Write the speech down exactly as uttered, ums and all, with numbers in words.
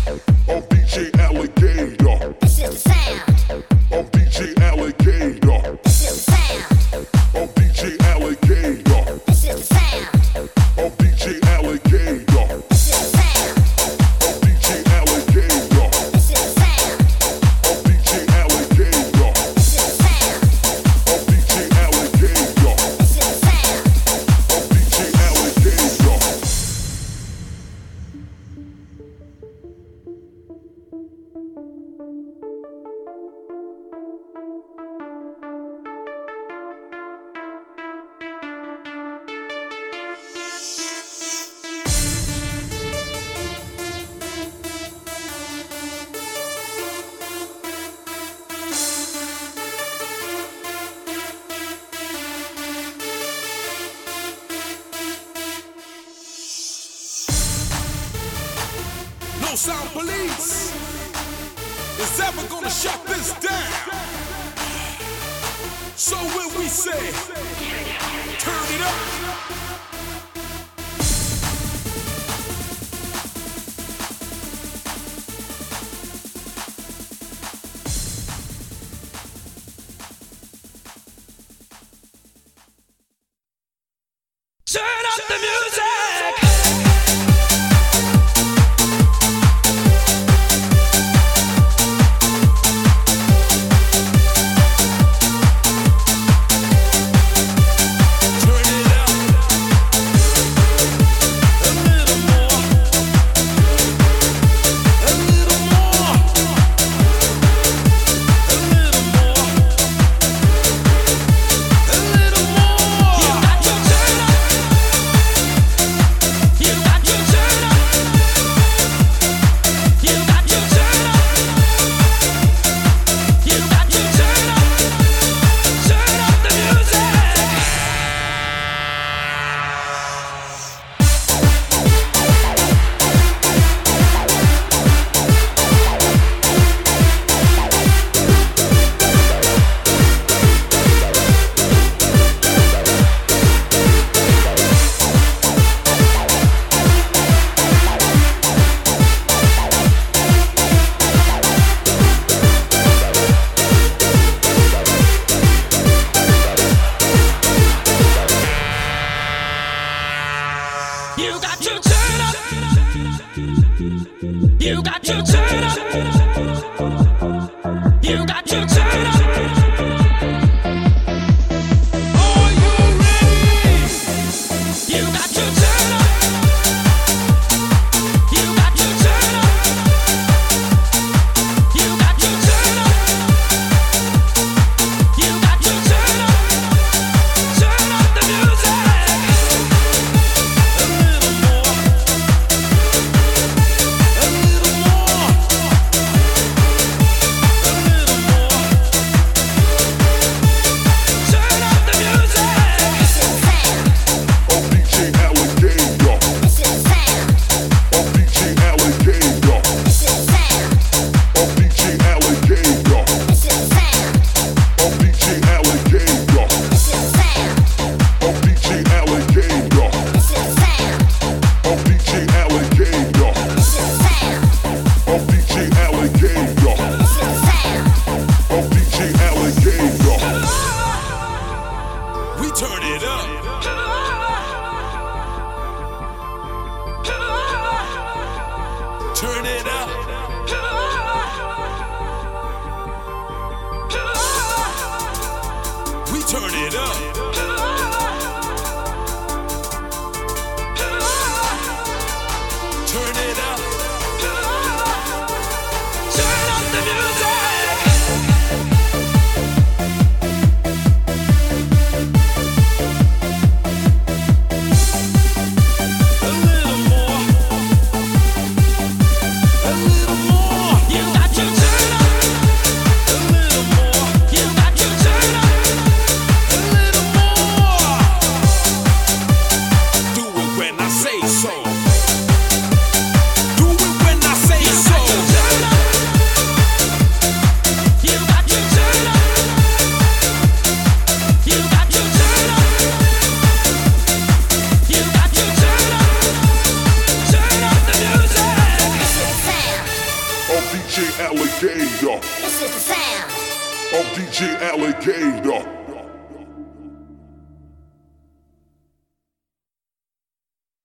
of D J Alligator. This is the sound of D J Alligator. This is the sound of D J Alligator. This is the sound of D J Alligator. This is the sound of D J Alligator. This is the sound of D J Alligator. This is the sound of D J Alligator. This is the sound of D J Alligator. No sound police is ever gonna shut this down. So when we say, turn it up. Turn up the music. You got to turn up. You got to turn up. You got to turn up. Are you ready? You got to turn up. You got to turn up. You got to turn up. You got to turn up. Turn up the music. Turn it up. Turn it up. We turn it up. Turn it up. Turn up the music. A little more. D J Alligator. This is the sound. Of D J Alligator.